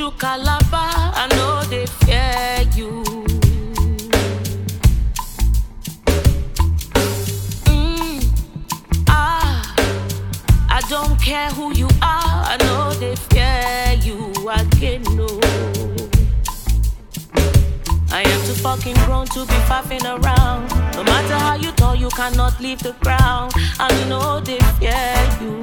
Buju Calabar, I know they fear you. I don't care who you are, I know they fear you again, no. I am too fucking grown to be faffing around. No matter how you tall, you cannot leave the ground. I know they fear you.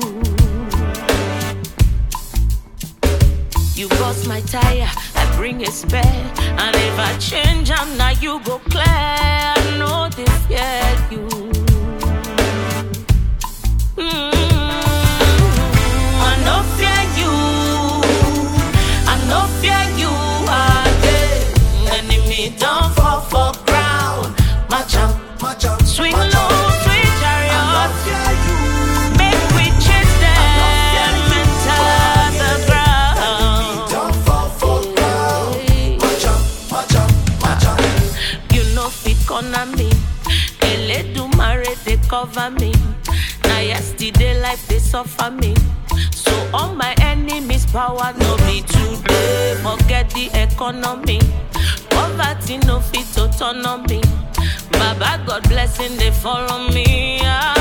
You bust my tire, I bring a spare. And if I change, I'm now you go clear. I know they fear you. I no fear you. I no fear you again. Enemy don't fall for ground. Match up, swing low, sweet chariot. Make we chase them into the ground. Don't fall for ground. Match up. You know fit corner me. Eledumare they cover me. Now yesterday life they suffer me. So all my enemies power no be today. Forget the economy. Poverty no fit autonomy. Baba God blessing they follow me.